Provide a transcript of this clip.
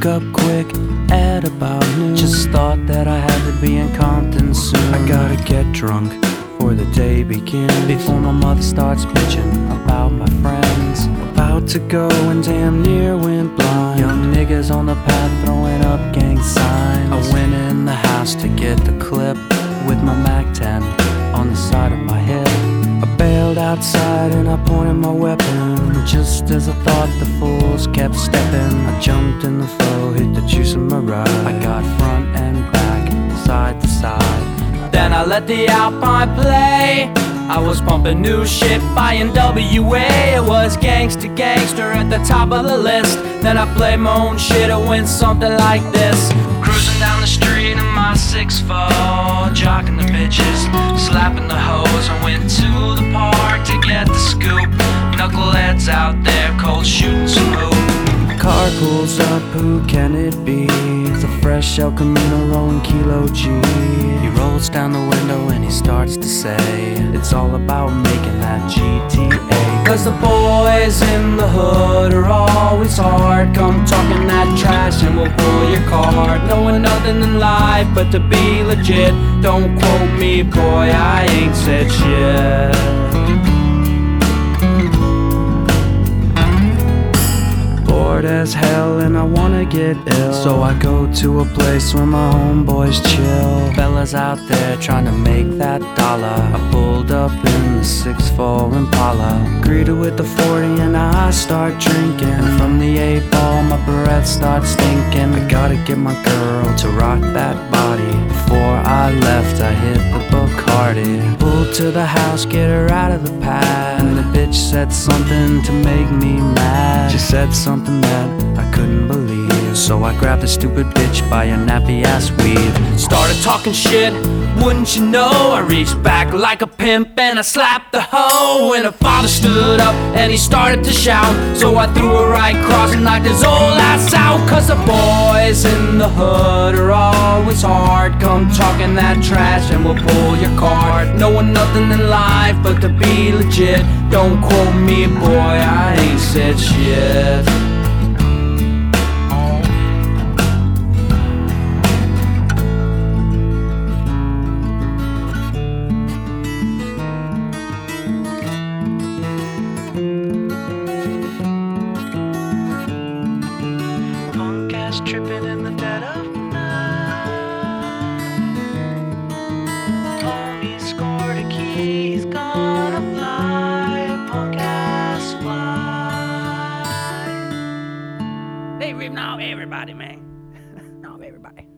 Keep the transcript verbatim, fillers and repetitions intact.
woke up quick at about noon. Just thought that I had to be in Compton soon. I gotta get drunk before the day begins, before my mother starts bitching about my friends. About to go and damn near went blind. Young niggas on the path throwing up gang signs. I went in the house to get the clip with my Mac ten on the side of my hip. I bailed outside and I pointed my weapon. Just as I thought the fools kept stepping, I jumped in the flow, hit the juice in my ride. I got front and back, side to side. Then I let the Alpine play. I was pumping new shit by N W A. It was gangsta gangster at the top of the list. Then I played my own shit, it went something like this. Cruising down the street in my six four, jocking the bitches, slapping the hoes. I went to the park to get the scoop. Knuckleheads out there, cold shooting some hoop. Car pulls up, who can it be? It's a fresh El Camino rolling Kilo G. He rolls down the window and he starts to say, it's all about making that G T A. Cause the boys in the hood are always hard. Come talking that trash and we'll pull your card. Knowing nothing in life but to be legit. Don't quote me, boy, I ain't said shit. Bored as hell and I wanna get ill, so I go to a place where my homeboys chill. Fellas out there trying to make that dollar. I pulled up in the six four Impala, greeted with the forty and I start drinking. And from the eight ball my breath starts stinking. I gotta get my girl to rock that body. Before I left I hit the Bacardi. Pulled to the house, get her out of the pad. And the bitch said something to make me mad. She said something that I couldn't believe, so I grabbed the stupid bitch by her nappy ass weave. Started talking shit, wouldn't you know? I reached back like a pimp and I slapped the hoe. And her father stood up and he started to shout, so I threw her right across and knocked his old ass out. Cause the boys in the hood are always hard. Come talking that trash and we'll pull your card. Knowing nothing in life but to be legit. Don't quote me, boy, I ain't said shit. Punk ass tripping in the dead of night. Homie scored a key, he's gonna fly. Punk ass fly. Hey, now everybody, man. Now everybody.